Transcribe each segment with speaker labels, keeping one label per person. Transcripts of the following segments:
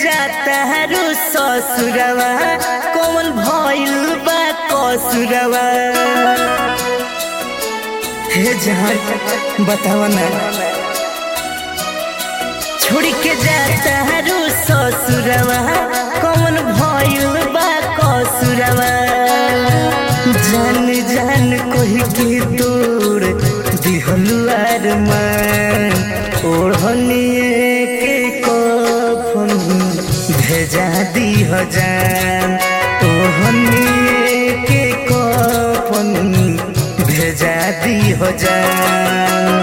Speaker 1: जाता रो ससुरवा कौन भइल बा कसुरवा। हे जहां बतावा ना छोड़ के जाता रो ससुरवा कौन भइल बा कसुरवा। जान जान कहि के तोड़ दिहलु अरमान ओढ़निए के कफन भेजा दीह जान। ओढ़निए के कफन भेजा दीह जान।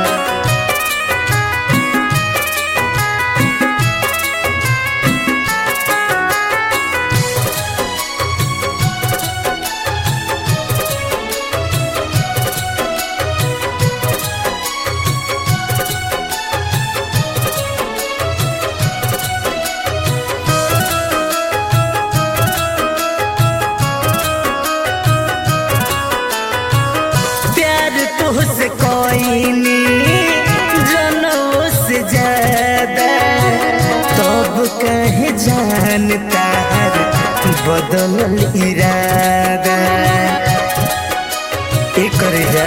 Speaker 1: से कोई जनों से ज्यादा तब कहे जानता हर बदल इरादा। एक करे जा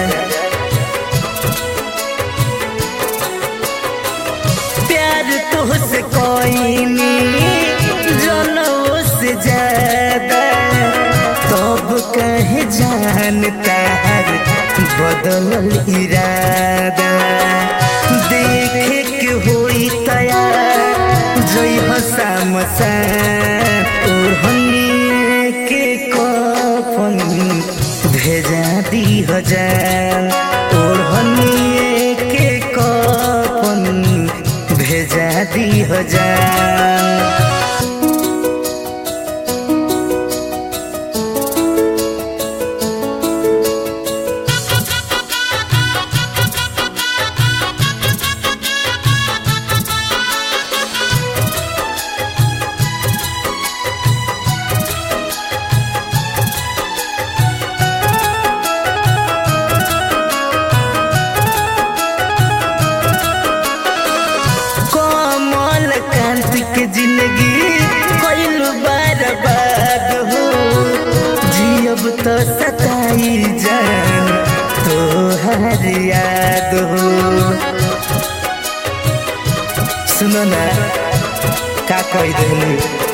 Speaker 1: प्यार तो से कोई जनों से ज्यादा तब कहे जानता हर बदल इरादा। देखे के होई तैयार जई हसामसा ओढ़निए के कफन भेजा दीह जान। ओढ़निए के कफन भेजा दीह जान। के जिंदगी कोइल बर्बाद हो जियब तो सताई जान तोहर याद हो। सुनो ना का कह देनी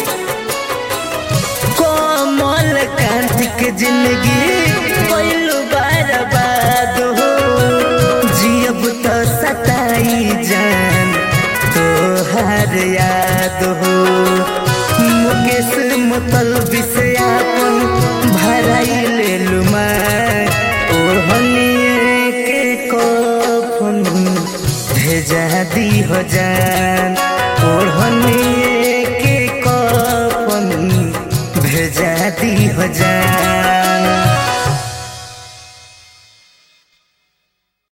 Speaker 1: कोमल कांति के जिंदगी कोइल बर्बाद हो जियब तो सताई जान तोहर याद हो। मुकेश मुतलबी से आपन भराई ले लुमा ओढ़निए के कफन भेजा दीह जान। ओढ़निए के कफन भेजा दीह जान।